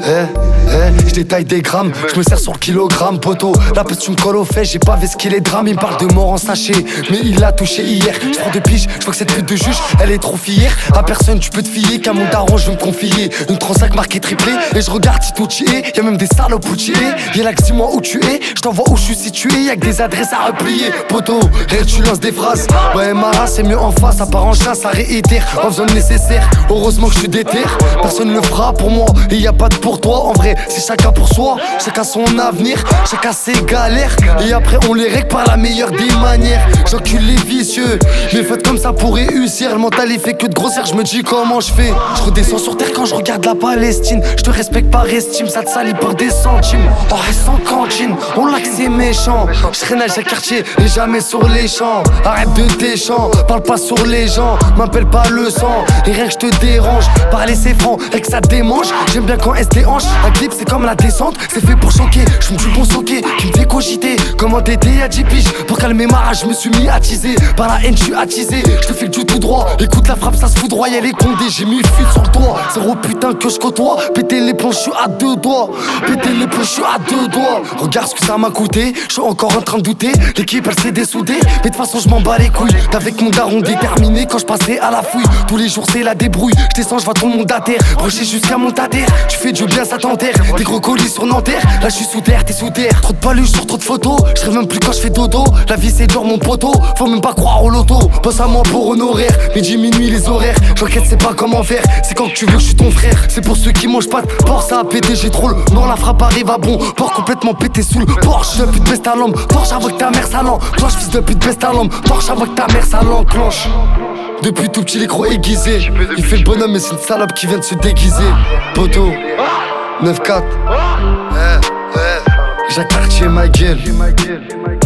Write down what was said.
Je détaille des grammes, je me sers sur le kilogramme, poteau. La peste tu me colles au fait, j'ai pas vu ce qu'il est drame. Il me parle de mort en sachet, mais il l'a touché hier. Je prends de piges, je vois que cette pute de juge, elle est trop fière. À personne tu peux te fier, qu'à mon daron je veux me confier. Une 35 marquée triplé, et je regarde si tout y est. Y'a même des salopes où tu es, y'a là que dis-moi où tu es. Je t'envoie où je suis situé, y'a que des adresses à replier. Poteau, rire tu lances des phrases. Ouais ma race c'est mieux en face, ça part en chien, ça réitère. En faisant le nécessaire, heureusement que je suis déter. Personne ne le fera pour moi, et y a pas de pour toi. En vrai, c'est chacun pour soi, chacun son avenir, chacun ses galères. Et après on les règle par la meilleure des manières. J'encule les vicieux, mais faites comme ça pour réussir. Le mental il fait que de grossir, je me dis comment je fais. Je redescends sur terre quand je regarde la Palestine. Je te respecte par estime, ça te salit pour des centimes. On reste en cantine, on l'a que c'est méchant. Je traîne à chaque quartier et jamais sur les champs. Arrête de tes chants, parle pas sur les gens. M'appelle pas le sang, et rien que je te dérange. Parler c'est franc, et que ça démange. J'aime bien quand elle se déhanche. Un clip c'est comme la descente, c'est fait pour choquer. Je me suis bon soqué, qui me fait cogiter. Comment t'étais à 10 piges, pour calmer ma rage je me suis mis à teaser. Par la haine je suis attisé, je te file du tout droit. Écoute la frappe ça se foudroie, y'a les condés. J'ai mis le fil sur le toit, zéro putain que je côtoie. Péter les plombs je suis à deux doigts. Péter les plombs je suis à deux doigts. Regarde ce que ça m'a coûté, je suis encore en train de douter. L'équipe elle s'est dessoudée, mais de toute façon je m'en bats les couilles. D'avec mon daron déterminé quand je passais à la fouille. Tous les jours c'est la débrouille, je descends je vois tout le monde à terre. Broché jusqu'à mon tater, tu fais du bien ça t'enterre. Des gros colis sur Nanterre, là je suis sous terre, t'es sous terre. Trop de paluches sur trop de photos, je rêve même plus quand je fais dodo. La vie c'est dur mon poteau, faut même pas croire au loto. Pense à moi pour honoraire, midi minuit les horaires. J'enquête c'est pas comment faire, c'est quand que tu veux que je suis ton frère. C'est pour ceux qui mangent pas de porc, ça a pété j'ai trop le non la frappe arrive à bon. Porc complètement pété sous le Porsche, de pute baisse ta lampe. Porsche avant que ta mère ça l'enclenche, fils de pute baisse ta lampe. Porsche avant que ta mère ça l'enclenche. Depuis tout petit les gros aiguisés. Il fait le bonhomme mais c'est une salope qui vient de se déguiser. Poteau 9-4 Jacques Cartier ma gueule.